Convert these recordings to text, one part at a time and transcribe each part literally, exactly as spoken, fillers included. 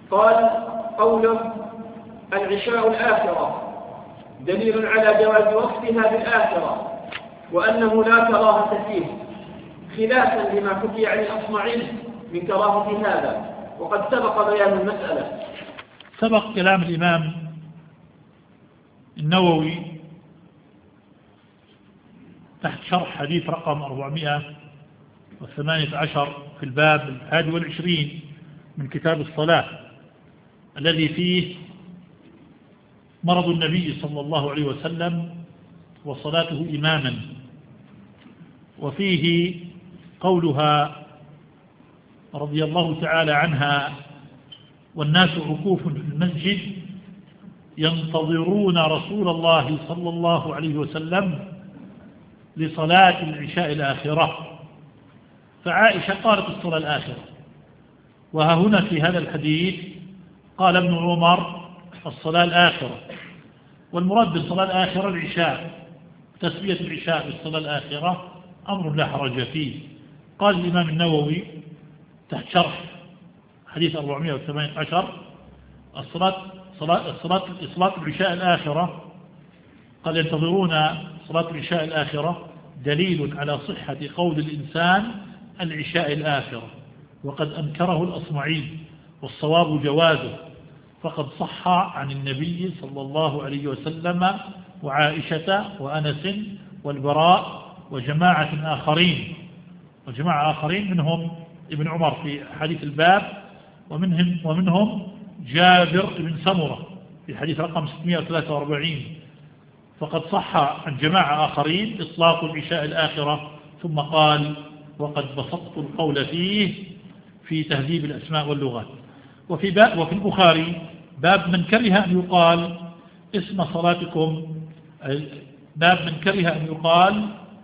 قال: قوله العشاء الآخرة دليل على جواز وقتها بالآخرة، وأنه لا كراهة فيه، خلافا لما حكي عن الأصمعي من كراهة هذا، وقد سبق بيان المسألة. سبق كلام الإمام النووي تحت شرح حديث رقم أربعمائة وثمانية عشر في الباب الحادي والعشرين من كتاب الصلاة، الذي فيه مرض النبي صلى الله عليه وسلم وصلاته إماما، وفيه قولها رضي الله تعالى عنها: والناس عكوف في المسجد ينتظرون رسول الله صلى الله عليه وسلم لصلاة العشاء الآخرة. فعائشة قالت الصلاة الآخرة، وها هنا في هذا الحديث قال ابن عمر الصلاة الآخرة، والمراد بالصلاة الآخرة العشاء، تسمية العشاء بالصلاة الآخرة أمر لا حرج فيه. قال الإمام النووي تحت شرح حديث أربعمائة وثمانية عشر: الصلاة صلاة الصلاة صلاة العشاء الآخرة، قال ينتظرون صلاة العشاء الآخرة دليل على صحة قول الإنسان العشاء الآخرة، وقد أنكره الأصمعي، والصواب جوازه، فقد صح عن النبي صلى الله عليه وسلم وعائشة وأنس والبراء وجماعة آخرين وجماعة آخرين منهم ابن عمر في حديث الباب، ومنهم, ومنهم جابر بن سمرة في حديث رقم ستمائة وثلاثة وأربعين. فقد صح عن جماعة آخرين إطلاق العشاء الآخرة، ثم قال: وقد بسطت القول فيه في تهذيب الأسماء واللغات. وفي, باب وفي البخاري باب من كره أن يقال اسم صلاتكم، باب من كره أن يقال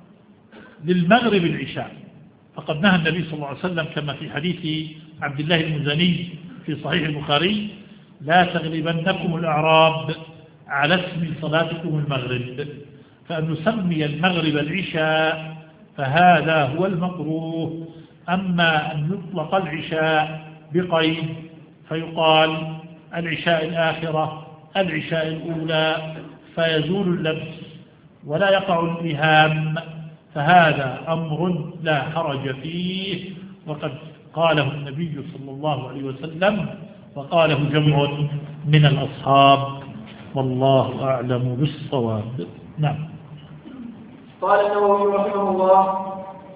للمغرب العشاء، فقد نهى النبي صلى الله عليه وسلم كما في حديث عبد الله المزني في صحيح البخاري: لا تغلبنكم الأعراب على اسم صلاتكم المغرب، فأن نسمي المغرب العشاء فهذا هو المكروه. أما أن يطلق العشاء بقيد فيقال العشاء الآخرة العشاء الأولى فيزول اللبس ولا يقع الإهام، فهذا أمر لا حرج فيه، وقد قاله النبي صلى الله عليه وسلم وقاله جمع من الأصحاب، والله أعلم بالصواب. نعم. قال النووي رحمه الله: